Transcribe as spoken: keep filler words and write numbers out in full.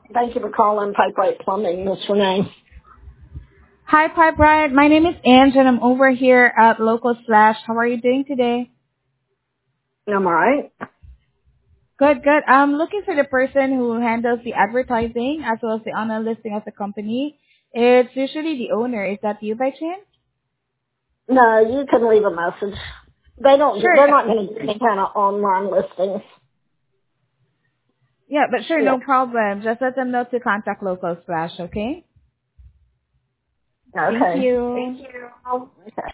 Thank you for calling Pipe Right Plumbing, Miss Renee. Hi, Pipe Right. My name is Ange, and I'm over here at Local Slash. How are you doing today? I'm all right. Good, good. I'm looking for the person who handles the advertising as well as the online listing of the company. It's usually the owner. Is that you by chance? No, you can leave a message. They don't. Sure. They're not going to do any kind of online listings. Yeah, but sure, Yeah. no problem. Just let them know to contact Local Slash, okay? Thank Okay. you. Thank you. Okay.